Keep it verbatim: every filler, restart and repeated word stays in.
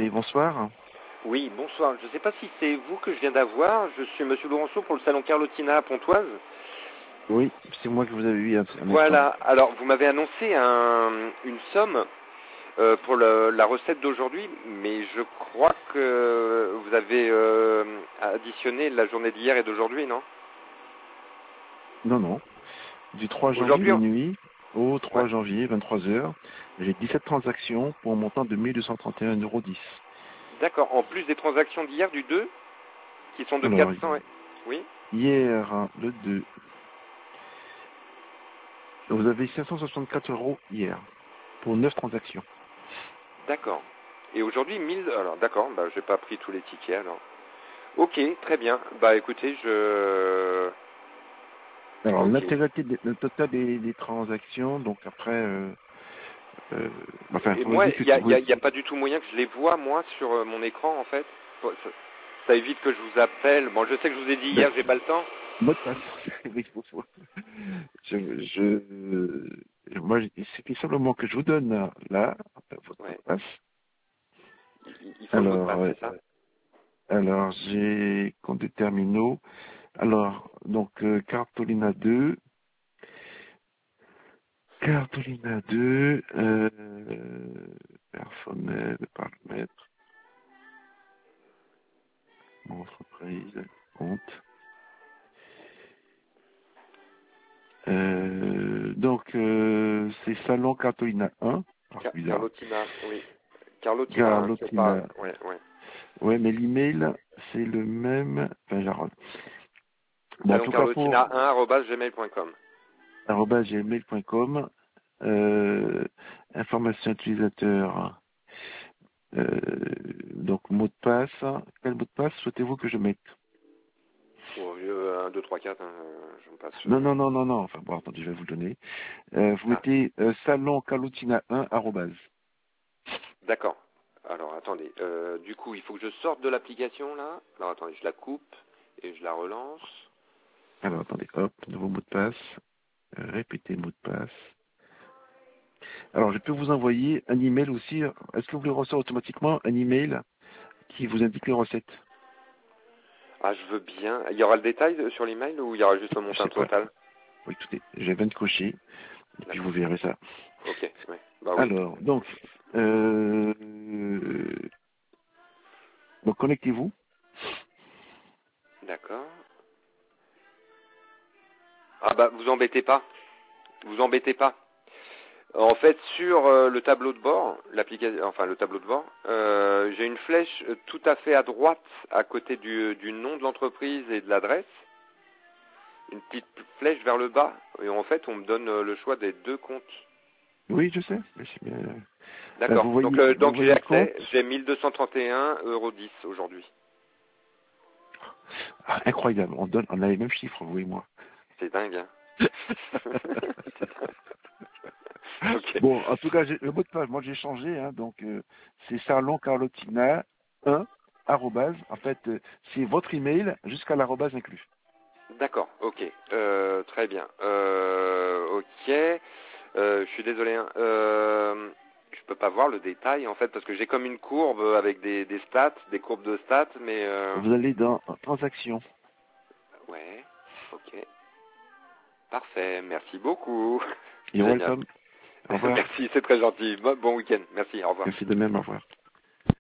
Et bonsoir. Oui, bonsoir. Je ne sais pas si c'est vous que je viens d'avoir. Je suis Monsieur Laurenceau pour le salon Carlotina à Pontoise. Oui, c'est moi que vous avez eu un, un Voilà. instant. Alors, vous m'avez annoncé un, une somme euh, pour le, la recette d'aujourd'hui, mais je crois que vous avez euh, additionné la journée d'hier et d'aujourd'hui, non? Non, non. Du trois janvier Aujourd'hui, on... minuit au ouais. trois janvier vingt-trois heures, j'ai dix-sept transactions pour un montant de mille deux cent trente et un euros dix. D'accord. En plus des transactions d'hier, du deux, qui sont de Alors, quatre cents, ouais. Oui. hier, le deux, vous avez cinq cent soixante-quatre euros hier pour neuf transactions. D'accord. Et aujourd'hui, mille... Alors, d'accord. Bah, j'ai pas pris tous les tickets, alors. Ok, très bien. Bah, écoutez, je... Alors, Ok. l'intégralité, des- le total des, des transactions, donc après, euh, euh, enfin, Et vous me moi, dites que il n'y a, vous, y a- y a pas du tout moyen que je les vois, moi, sur euh, mon écran, en fait. Ça, ça évite que je vous appelle. Bon, je sais que je vous ai dit ben, hier, j'ai pas le temps. mot de passe. Oui, bonsoir. Je, je, moi, c'était simplement que je vous donne là votre mot Ouais. de passe. Il, il faut le mot de Alors, passe, euh, c'est ça? alors j'ai compte de terminaux. Alors, donc euh, Cartolina deux, Cartolina deux, euh, personnel, paramètres, entreprise, compte. Euh, donc, euh, c'est Salon Cartolina un. Alors, Car- c'est bizarre. Carlotina, oui. Carlotina, hein, c'est pas... Carlotina. Ouais, ouais. Ouais, mais l'email, c'est le même. Enfin, genre, bon, en Salon tout cas, pour Carlotina un arobase gmail point com. arobase gmail point com, euh, information utilisateur, euh, donc mot de passe. Quel mot de passe souhaitez-vous que je mette? Bon, un, deux, trois, quatre, hein, euh, je me passe... Non, euh, non, non, non, non. Enfin, bon, attendez, je vais vous le donner. Euh, vous Ah, mettez euh, salon carlotina un arobase. d'accord. Alors, attendez. Euh, du coup, il faut que je sorte de l'application, là. Alors, attendez, je la coupe et je la relance. Alors, attendez, hop, nouveau mot de passe. Euh, répétez le mot de passe. Alors, je peux vous envoyer un email aussi. Est-ce que vous voulez recevoir automatiquement un email qui vous indique les recettes? Ah, je veux bien. Il y aura le détail de- sur l'email ou il y aura juste le Je montant sais pas. total? Oui, écoutez, j'ai vingt cochers, et puis vous D'accord. verrez ça. Ok, ouais. Bah oui. Alors, donc, euh, donc connectez-vous. D'accord. Ah bah, vous embêtez pas. Vous embêtez pas. En fait, sur euh, le tableau de bord, l'application, enfin le tableau de bord, euh, j'ai une flèche euh, tout à fait à droite, à côté du, du nom de l'entreprise et de l'adresse. Une petite flèche vers le bas. Et en fait, on me donne euh, le choix des deux comptes. Oui, je sais. Mais c'est bien. Ben, D'accord. vous Donc, voyez, euh, vous donc j'ai voyez le compte. accès. J'ai mille deux cent trente et un euros dix aujourd'hui. Ah, incroyable. On donne, on a les mêmes chiffres, vous et moi. C'est dingue, hein. Ok. Bon, en tout cas, j'ai- le mot de passe, moi j'ai changé, hein, donc euh, c'est salon carlotina un arrobase. En fait, euh, c'est votre email jusqu'à l'arrobase inclus. D'accord, ok. Euh, très bien. Euh, ok. Euh, je suis désolé. Hein. Euh, je peux pas voir le détail en fait parce que j'ai comme une courbe avec des, des stats, des courbes de stats, mais euh, Vous allez dans transactions. ouais. Ok. Parfait. Merci beaucoup. You're Génial. welcome. Au revoir. Merci, c'est très gentil. Bon bon week-end. Merci. Au revoir. Merci de même. Au revoir.